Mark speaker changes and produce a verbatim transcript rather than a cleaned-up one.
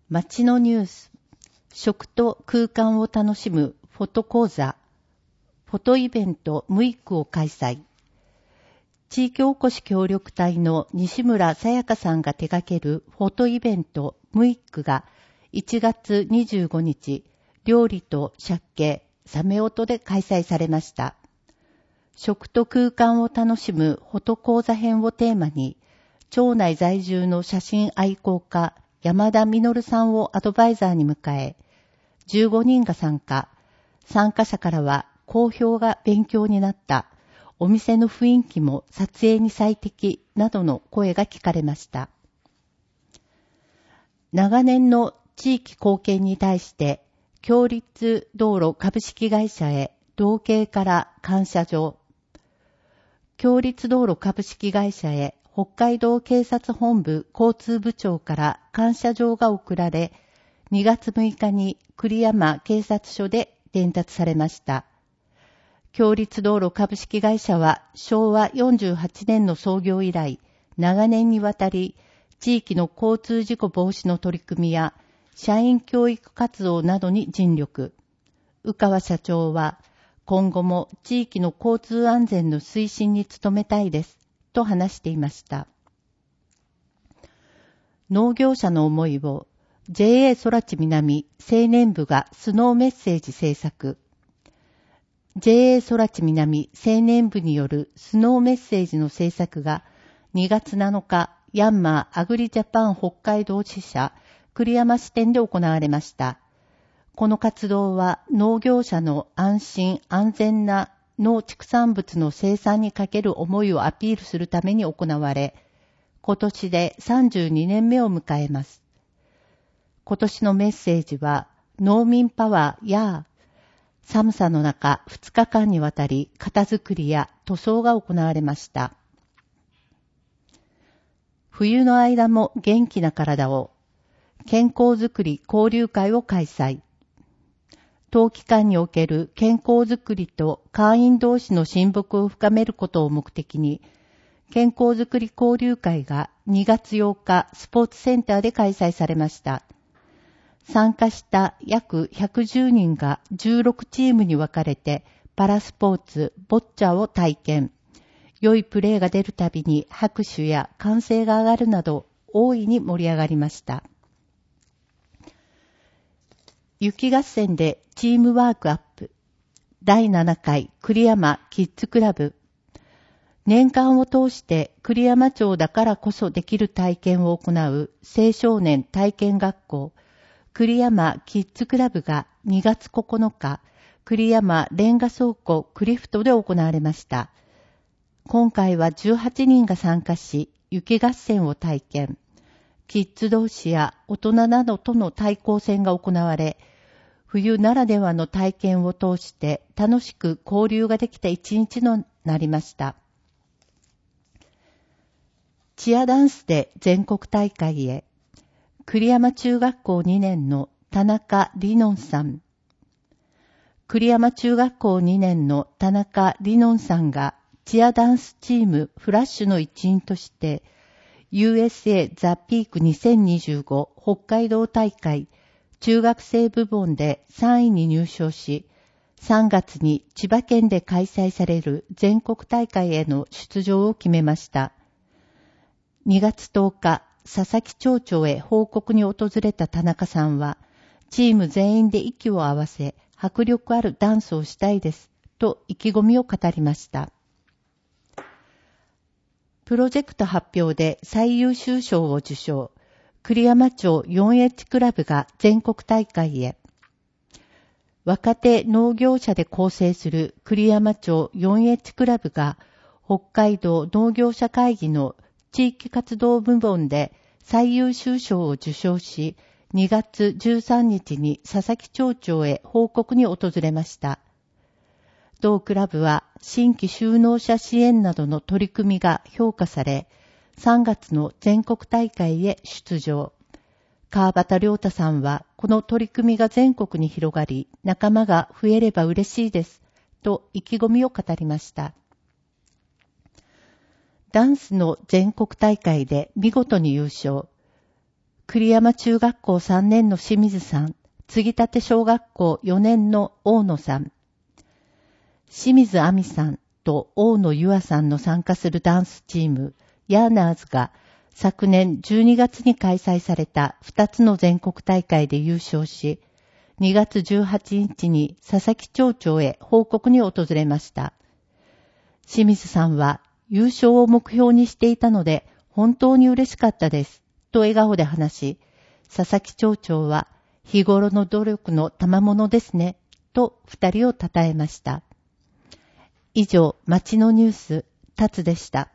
Speaker 1: 街のニュース、食と空間を楽しむフォト講座、フォトイベントムイックを開催。地域おこし協力隊の西村さやかさんが手掛けるフォトイベントムイックがいちがつにじゅうごにち、料理と借景、サメ音で開催されました。食と空間を楽しむフォト講座編をテーマに、町内在住の写真愛好家、山田実さんをアドバイザーに迎え、じゅうごにんが参加。参加者からは、好評が勉強になった、お店の雰囲気も撮影に最適などの声が聞かれました。長年の地域貢献に対して、共立道路株式会社へ同系から感謝状。共立道路株式会社へ北海道警察本部交通部長から感謝状が贈られ、にがつむいかに栗山警察署で伝達されました。共立道路株式会社はしょうわよんじゅうはちねんの創業以来、長年にわたり地域の交通事故防止の取り組みや社員教育活動などに尽力。宇川社長は今後も地域の交通安全の推進に努めたいですと話していました。農業者の思いを ジェーエー 空知南青年部がスノーメッセージ制作。ジェーエー 空知南青年部によるスノーメッセージの制作がにがつなのかヤンマーアグリジャパン北海道支社栗山支店で行われました。この活動は農業者の安心安全な農畜産物の生産にかける思いをアピールするために行われ、今年でさんじゅうにねんめを迎えます。今年のメッセージは農民パワーや寒さの中ふつかかんにわたり型作りや塗装が行われました。冬の間も元気な体を健康づくり交流会を開催。冬期間における健康づくりと会員同士の親睦を深めることを目的に、健康づくり交流会がにがつようかスポーツセンターで開催されました。参加した約ひゃくじゅうにんがじゅうろくチームに分かれてパラスポーツ、ボッチャを体験。良いプレーが出るたびに拍手や歓声が上がるなど大いに盛り上がりました。雪合戦でチームワークアップ。だいななかい栗山キッズクラブ。年間を通して栗山町だからこそできる体験を行う青少年体験学校栗山キッズクラブがにがつここのか栗山レンガ倉庫クリフトで行われました。今回はじゅうはちにんが参加し雪合戦を体験。キッズ同士や大人などとの対抗戦が行われ、冬ならではの体験を通して楽しく交流ができた一日となりました。チアダンスで全国大会へ。栗山中学校にねんの田中里音さん。栗山中学校にねんの田中里音さんがチアダンスチームフラッシュの一員として、ユーエスエー ザ・ピークにせんにじゅうご北海道大会中学生部門でさんいに入賞し、さんがつに千葉県で開催される全国大会への出場を決めました。にがつとおか、佐々木町長へ報告に訪れた田中さんは、チーム全員で息を合わせ、迫力あるダンスをしたいです、と意気込みを語りました。プロジェクト発表で最優秀賞を受賞。栗山町 フォーエイチ クラブが全国大会へ。若手農業者で構成する栗山町 フォーエイチ クラブが北海道農業者会議の地域活動部門で最優秀賞を受賞し、にがつじゅうさんにちに佐々木町長へ報告に訪れました。同クラブは新規就農者支援などの取り組みが評価され、さんがつの全国大会へ出場。川端良太さんは、この取り組みが全国に広がり、仲間が増えれば嬉しいです、と意気込みを語りました。ダンスの全国大会で見事に優勝。 栗山中学校さんねんの清水さん、継立小学校よねんの大野さん、清水亜美さんと大野優愛さんの参加するダンスチーム、ヤーナーズが昨年じゅうにがつに開催されたふたつの全国大会で優勝し、にがつじゅうはちにちに佐々木町長へ報告に訪れました。清水さんは優勝を目標にしていたので本当に嬉しかったですと笑顔で話し、佐々木町長は日頃の努力の賜物ですねと二人を称えました。以上、町のニュース、タツでした。